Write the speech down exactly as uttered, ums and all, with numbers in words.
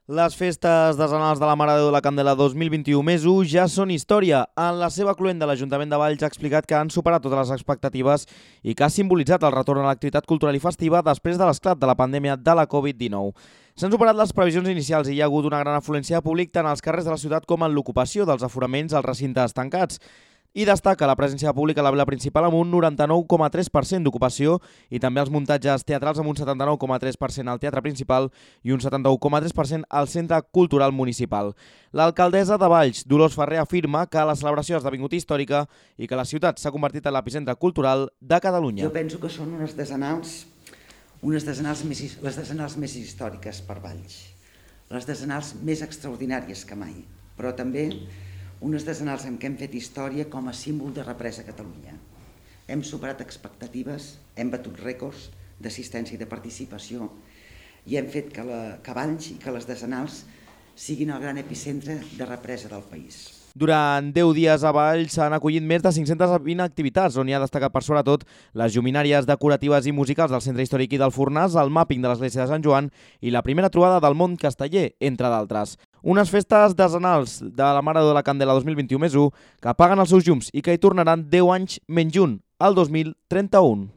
Les festes desenals de la Mare de Déu de la Candela dos mil vint-i-u més u ja són història. En la seva cluenda, l'Ajuntament de Valls ha explicat que han superat totes les expectatives i que ha simbolitzat el retorn a l'activitat cultural i festiva després de l'esclat de la pandèmia de la Covid dinou. S'han superat les previsions inicials i hi ha hagut una gran afluència de públic tant als carrers de la ciutat com en l'ocupació dels aforaments als recintes tancats. I destaca la presència de públic a la vila principal amb un noranta-nou coma tres per cent d'ocupació i també els muntatges teatrals amb un setanta-nou coma tres per cent al teatre principal i un setanta-u coma tres per cent al centre cultural municipal. L'alcaldessa de Valls, Dolors Ferrer, afirma que la celebració ha esdevingut històrica i que la ciutat s'ha convertit en l'epicentre cultural de Catalunya. Jo penso que són unes desenals, unes desenals més, les desenals més històriques per Valls, les desenals més extraordinàries que mai, però també unes desenals en què hem fet història com a símbol de represa a Catalunya. Hem superat expectatives, hem batut rècords d'assistència i de participació i hem fet que, la, que Valls i que les desenals siguin el gran epicentre de represa del país. Durant deu dies a Valls s'han acollit més de cinc-centes vint activitats, on hi ha destacat per sobretot les lluminàries decoratives i musicals del Centre Històric i del Fornàs, el màpping de l'Església de Sant Joan i la primera trobada del món casteller, entre d'altres. Unes festes desenals de la Mare de Déu de la Candela dos mil vint-i-u més u que apaguen els seus llums i que hi tornaran deu anys menys un, al dos mil trenta-u.